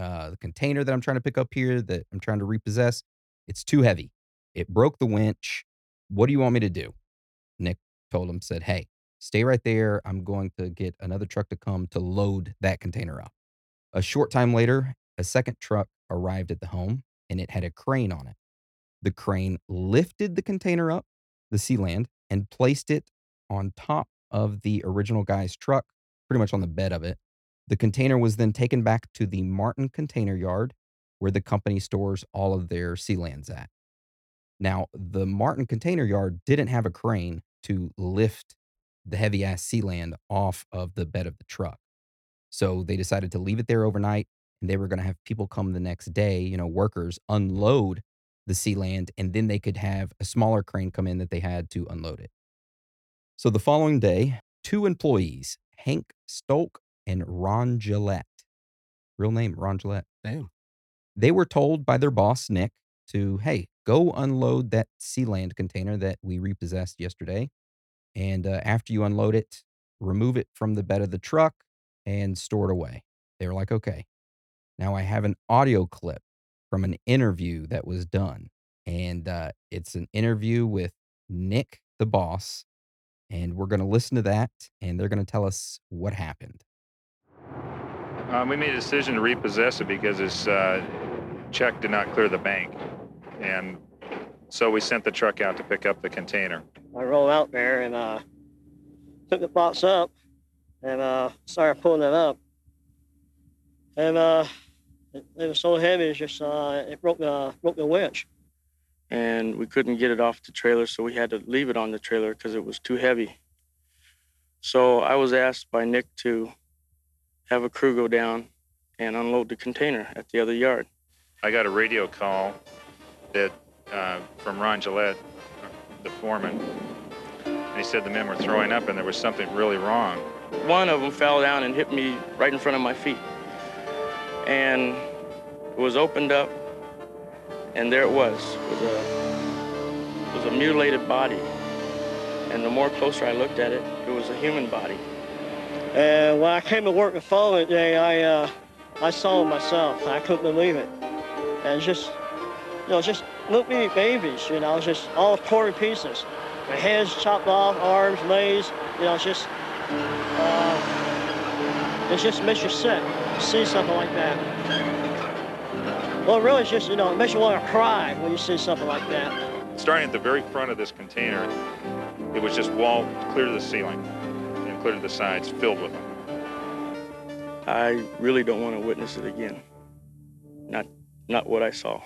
The container that I'm trying to pick up here that I'm trying to repossess, it's too heavy. It broke the winch. What do you want me to do?" Nick told him, said, "Hey, stay right there. I'm going to get another truck to come to load that container up." A short time later, a second truck arrived at the home and it had a crane on it. The crane lifted the container up, the Sealand, and placed it on top of the original guy's truck, pretty much on the bed of it. The container was then taken back to the Martin Container Yard, where the company stores all of their Sealands at. Now, the Martin Container Yard didn't have a crane to lift the heavy ass Sealand off of the bed of the truck. So they decided to leave it there overnight, and they were gonna have people come the next day, workers, unload the Sealand, and then they could have a smaller crane come in that they had to unload it. So the following day, 2 employees, Hank Stolk and Ron Gillette, real name, Ron Gillette, Damn. they were told by their boss, Nick, to, "Hey, go unload that Sealand container that we repossessed yesterday. And after you unload it, remove it from the bed of the truck and store it away." They were like, "Okay." Now I have an audio clip from an interview that was done. And it's an interview with Nick, the boss. And we're going to listen to that and they're going to tell us what happened. We made a decision to repossess it because his check did not clear the bank. And so we sent the truck out to pick up the container. I rolled out there and took the box up and started pulling it up. And it was so heavy, it's just it broke the winch. And we couldn't get it off the trailer, so we had to leave it on the trailer because it was too heavy. So I was asked by Nick to have a crew go down and unload the container at the other yard. I got a radio call that from Ron Gillette, the foreman. And he said the men were throwing up and there was something really wrong. One of them fell down and hit me right in front of my feet. And it was opened up, and there it was. It was a mutilated body. And the more closer I looked at it, it was a human body. And when I came to work the following day, I saw it myself. I couldn't believe it. And just little bitty babies, just all torn in pieces. Their heads chopped off, arms, legs, it just makes you sick to see something like that. Well, it really just, it makes you want to cry when you see something like that. Starting at the very front of this container, it was just wall clear to the ceiling and clear to the sides, filled with them. I really don't want to witness it again. Not what I saw.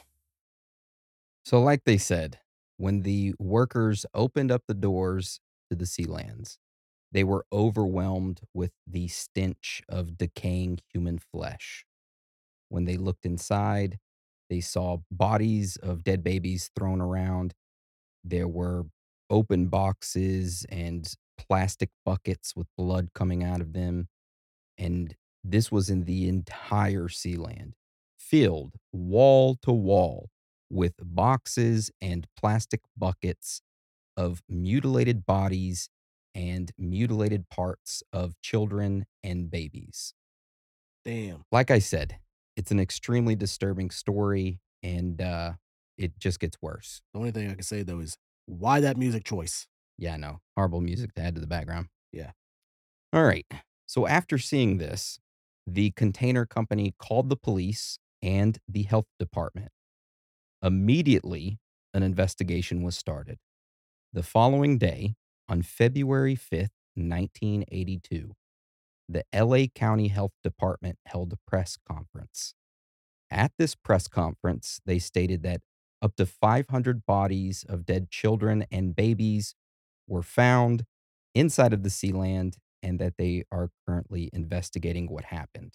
So, like they said, when the workers opened up the doors to the Sealands, they were overwhelmed with the stench of decaying human flesh. When they looked inside, they saw bodies of dead babies thrown around. There were open boxes and plastic buckets with blood coming out of them. And this was in the entire Sealand, filled wall to wall with boxes and plastic buckets of mutilated bodies and mutilated parts of children and babies. Damn. Like I said, it's an extremely disturbing story, and it just gets worse. The only thing I can say, though, is why that music choice? Yeah, no, horrible music to add to the background. Yeah. All right. So after seeing this, the container company called the police and the health department. Immediately, an investigation was started. The following day, on February 5th, 1982, the LA County Health Department held a press conference. At this press conference, they stated that up to 500 bodies of dead children and babies were found inside of the Sealand and that they are currently investigating what happened.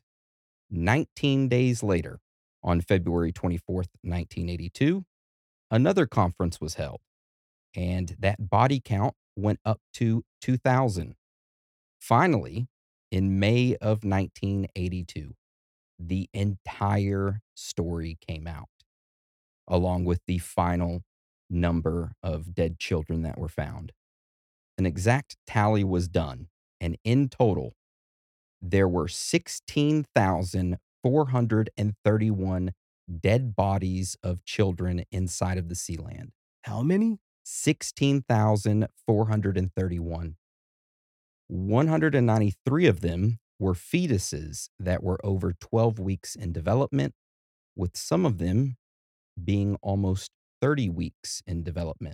19 days later, on February 24th, 1982, another conference was held, and that body count went up to 2,000. Finally, in May of 1982, the entire story came out, along with the final number of dead children that were found. An exact tally was done, and in total, there were 16,431 dead bodies of children inside of the Sealand. How many? 16,431. 193 of them were fetuses that were over 12 weeks in development, with some of them being almost 30 weeks in development.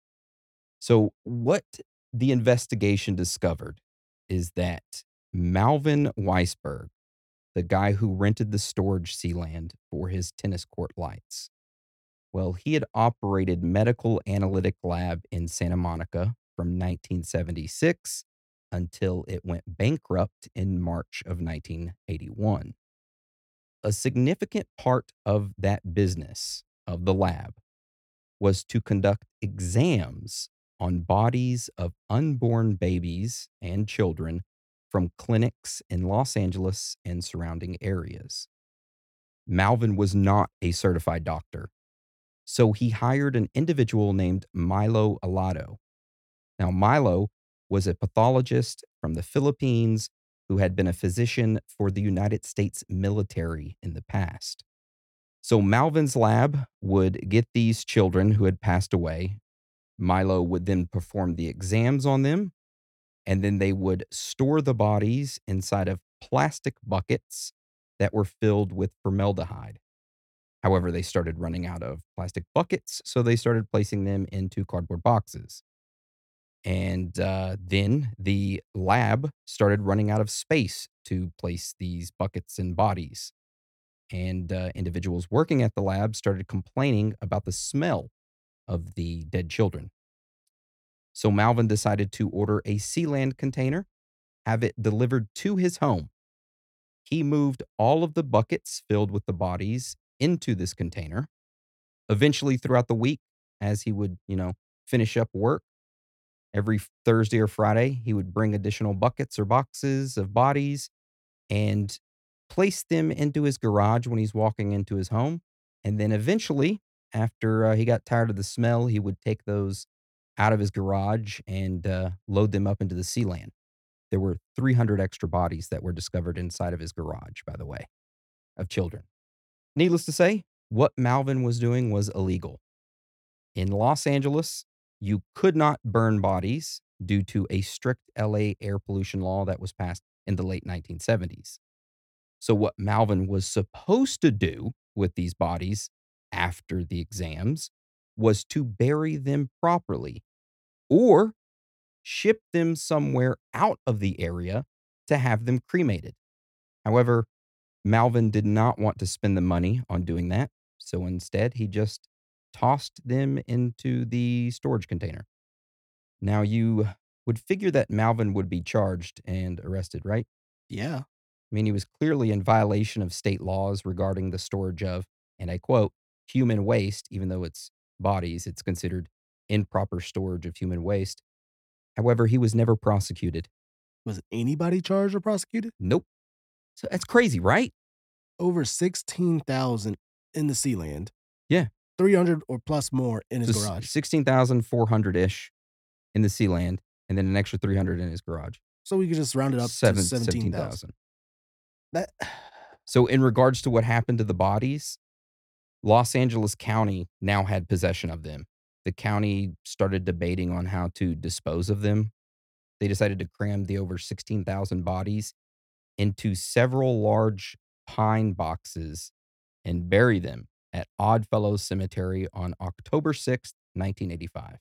So, what the investigation discovered is that Malvin Weisberg, the guy who rented the storage Sealand for his tennis court lights, well, he had operated Medical Analytic Lab in Santa Monica from 1976 until it went bankrupt in March of 1981. A significant part of that business of the lab was to conduct exams on bodies of unborn babies and children from clinics in Los Angeles and surrounding areas. Malvin was not a certified doctor, so he hired an individual named Milo Alado. Now, Milo was a pathologist from the Philippines who had been a physician for the United States military in the past. So Malvin's lab would get these children who had passed away. Milo would then perform the exams on them, and then they would store the bodies inside of plastic buckets that were filled with formaldehyde. However, they started running out of plastic buckets, so they started placing them into cardboard boxes. And then the lab started running out of space to place these buckets and bodies. And individuals working at the lab started complaining about the smell of the dead children. So Malvin decided to order a Sealand container, have it delivered to his home. He moved all of the buckets filled with the bodies into this container. Eventually, throughout the week, as he would, finish up work, every Thursday or Friday, he would bring additional buckets or boxes of bodies and place them into his garage when he's walking into his home. And then eventually, after he got tired of the smell, he would take those out of his garage and load them up into the Sealand. There were 300 extra bodies that were discovered inside of his garage, by the way, of children. Needless to say, what Malvin was doing was illegal. In Los Angeles, you could not burn bodies due to a strict LA air pollution law that was passed in the late 1970s. So, what Malvin was supposed to do with these bodies after the exams was to bury them properly or ship them somewhere out of the area to have them cremated. However, Malvin did not want to spend the money on doing that, so instead he just tossed them into the storage container. Now, you would figure that Malvin would be charged and arrested, right? Yeah. I mean, he was clearly in violation of state laws regarding the storage of, and I quote, human waste, even though it's bodies, it's considered improper storage of human waste. However, he was never prosecuted. Was anybody charged or prosecuted? Nope. So that's crazy, right? Over 16,000 in the Sealand. Yeah. 300 or plus more in his garage. 16,400-ish in the Sealand, and then an extra 300 in his garage. So we could just round it up to 17,000. That. So in regards to what happened to the bodies, Los Angeles County now had possession of them. The county started debating on how to dispose of them. They decided to cram the over 16,000 bodies into several large pine boxes and bury them at Oddfellows Cemetery on October 6th, 1985.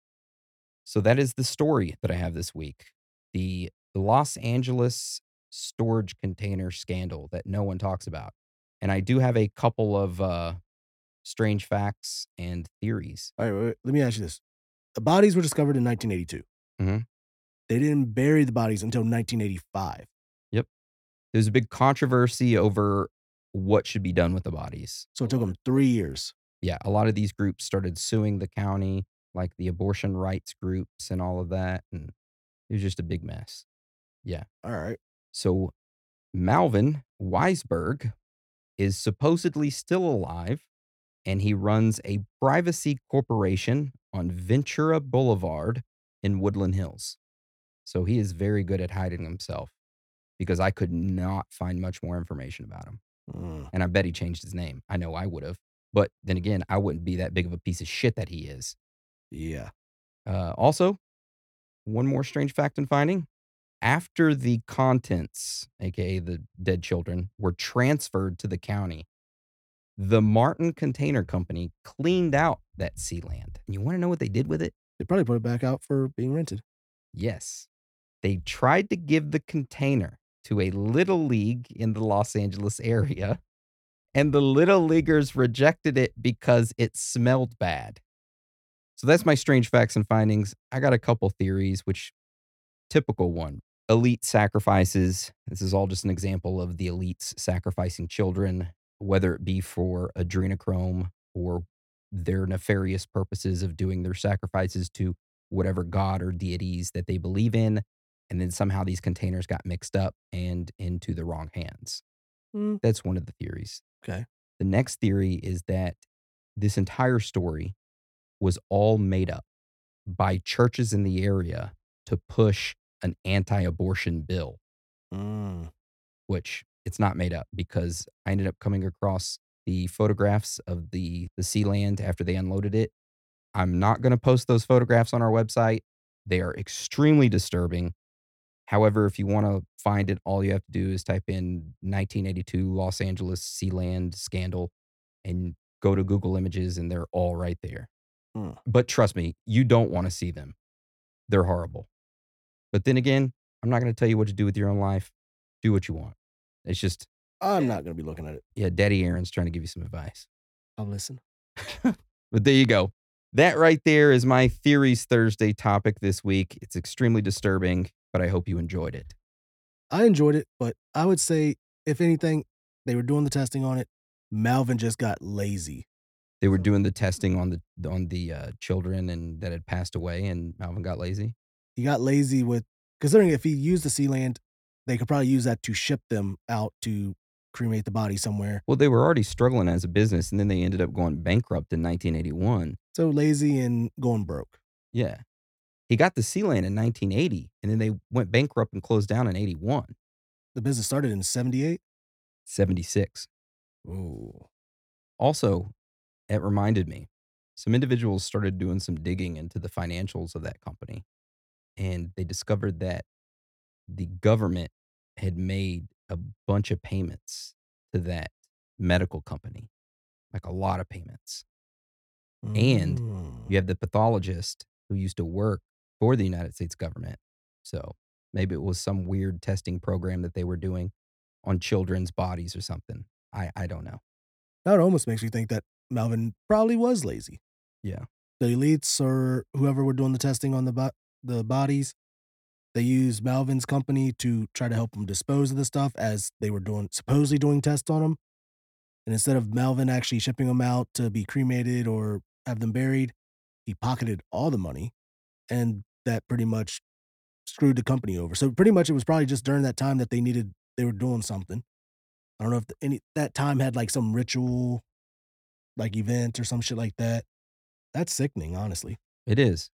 So that is the story that I have this week. The Los Angeles storage container scandal that no one talks about. And I do have a couple of strange facts and theories. All right, wait, let me ask you this. The bodies were discovered in 1982. Mhm. They didn't bury the bodies until 1985. Yep. There's a big controversy over what should be done with the bodies. So it took them 3 years. Yeah, a lot of these groups started suing the county, like the abortion rights groups and all of that, and it was just a big mess. Yeah. All right. So Malvin Weisberg is supposedly still alive, and he runs a privacy corporation on Ventura Boulevard in Woodland Hills. So he is very good at hiding himself because I could not find much more information about him. Mm, And I bet he changed his name. I know I would have. But then again, I wouldn't be that big of a piece of shit that he is. yeah. Also, one more strange fact and finding. After the contents, aka the dead children, were transferred to the county, the Martin Container Company cleaned out that Sealand. And you want to know what they did with it? They probably put it back out for being rented. Yes. They tried to give the container to a little league in the Los Angeles area, and the little leaguers rejected it because it smelled bad. So that's my strange facts and findings. I got a couple theories, which typical one. Elite sacrifices. This is all just an example of the elites sacrificing children, whether it be for adrenochrome or their nefarious purposes of doing their sacrifices to whatever god or deities that they believe in. And then somehow these containers got mixed up and into the wrong hands. Mm, That's one of the theories. okay. The next theory is that this entire story was all made up by churches in the area to push an anti-abortion bill, Mm, which it's not made up because I ended up coming across the photographs of the Sealand after they unloaded it. I'm not going to post those photographs on our website. They are extremely disturbing. However, if you want to find it, all you have to do is type in 1982 Los Angeles Sealand scandal and go to Google Images, and they're all right there. mm. But trust me, you don't want to see them. They're horrible. But then again, I'm not going to tell you what to do with your own life. Do what you want. It's just, I'm not going to be looking at it. yeah, Daddy Aaron's trying to give you some advice. I'll listen. But there you go. That right there is my Theories Thursday topic this week. It's extremely disturbing, but I hope you enjoyed it. I enjoyed it, but I would say, if anything, they were doing the testing on it. Malvin just got lazy. They were doing the testing on the children and that had passed away, and Malvin got lazy. He got lazy with, considering if he used the Sealand, they could probably use that to ship them out to cremate the body somewhere. Well, they were already struggling as a business, and then they ended up going bankrupt in 1981. So lazy and going broke. Yeah. He got the Sealand in 1980, and then they went bankrupt and closed down in 81, The business started in 78. 76. Ooh. Also, it reminded me, some individuals started doing some digging into the financials of that company, and they discovered that the government had made a bunch of payments to that medical company, like a lot of payments. And you have the pathologist who used to work for the United States government. So maybe it was some weird testing program that they were doing on children's bodies or something. I don't know. That almost makes me think that Malvin probably was lazy. Yeah. The elites or whoever were doing the testing on the bodies, they used Malvin's company to try to help them dispose of the stuff as they were supposedly doing tests on them. And instead of Malvin actually shipping them out to be cremated or have them buried, he pocketed all the money, and that pretty much screwed the company over. So pretty much it was probably just during that time that they were doing something. I don't know if that time had like some ritual, like event or some shit like that. That's sickening, honestly. It is.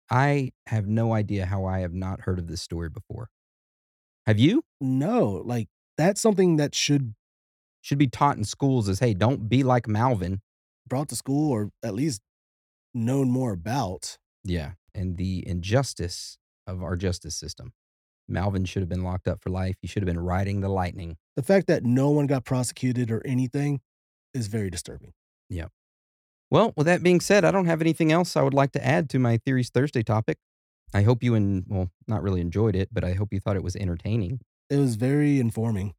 I have no idea how I have not heard of this story before. Have you? No, like that's something that should Should be taught in schools as, hey, don't be like Malvin. brought to school or at least known more about. Yeah. And the injustice of our justice system. Malvin should have been locked up for life. He should have been riding the lightning. The fact that no one got prosecuted or anything is very disturbing. Yeah. Well, with that being said, I don't have anything else I would like to add to my Theories Thursday topic. I hope you, well, not really enjoyed it, but I hope you thought it was entertaining. It was very informing.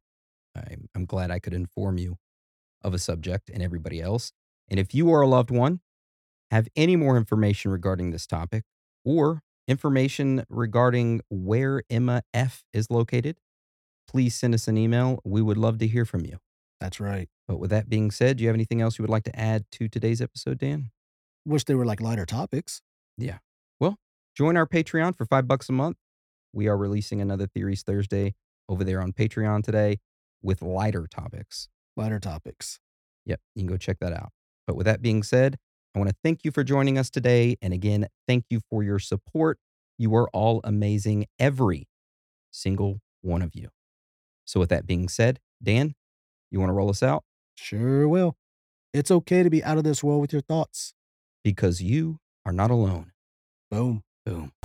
I'm glad I could inform you of a subject and everybody else. And if you or a loved one have any more information regarding this topic or information regarding where Emma F is located, please send us an email. We would love to hear from you. That's right. But with that being said, do you have anything else you would like to add to today's episode, Dan? Wish they were like lighter topics. Yeah. Well, join our Patreon for $5 a month. We are releasing another Theories Thursday over there on Patreon today with lighter topics. Lighter topics. Yep, you can go check that out. But with that being said, I want to thank you for joining us today. And again, thank you for your support. You are all amazing, every single one of you. So with that being said, Dan, You want to roll us out? Sure will. It's okay to be out of this world with your thoughts. Because you are not alone. Boom. Boom.